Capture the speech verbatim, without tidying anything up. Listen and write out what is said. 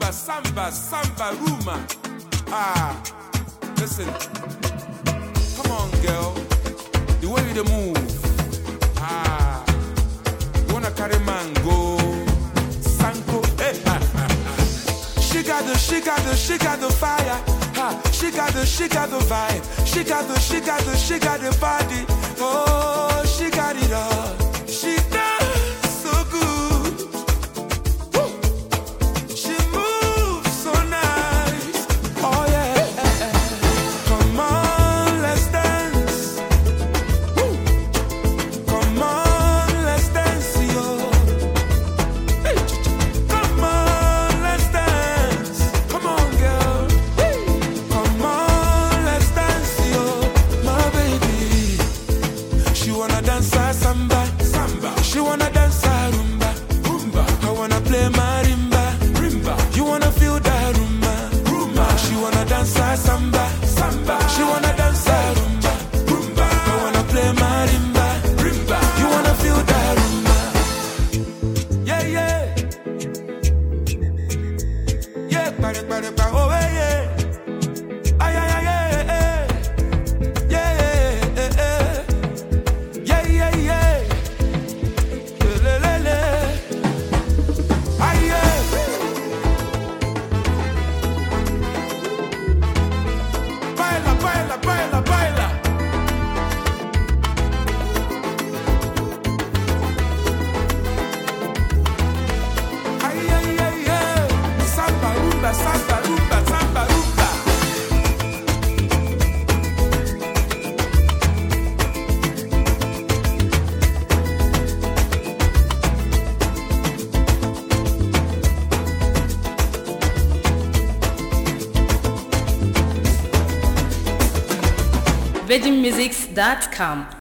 Samba, samba, samba, rumba. Ah, listen. Come on, girl. The way you move. Ah, you wanna carry mango? Sanko. Hey, ah, ah, ah. She got the, she got the, she got the fire. Ha, she got the, she got the vibe. She got the, she got the, she got the body. Oh, she got it all. She does so good. Woo. She moves so nice. Oh yeah. Come on, let's dance. Woo. Come on, let's dance, yo. Hey. Come on, let's dance. Come on, girl. Hey. Come on, let's dance, yo. My baby. She wanna dance a samba, samba. She wanna dance a rumba, rumba. I wanna play marimba, rimba. You wanna feel that rumba, rumba. She wanna dance a samba, samba. She wanna dance a rumba, rumba. I wanna play marimba, rimba. You wanna feel that rumba. Yeah, yeah. Yeah, pare, pare, pare, oh yeah. Ay, ay, ay, ay, ay. Yeah, yeah, yeah, yeah. Yeah, yeah, yeah. Le, le, le. Ay, yeah. Baila, baila, baila, baila. Ay, ay, ay, ay. Samba, rumba, samba, rumba, samba, rumba. virgin musics dot com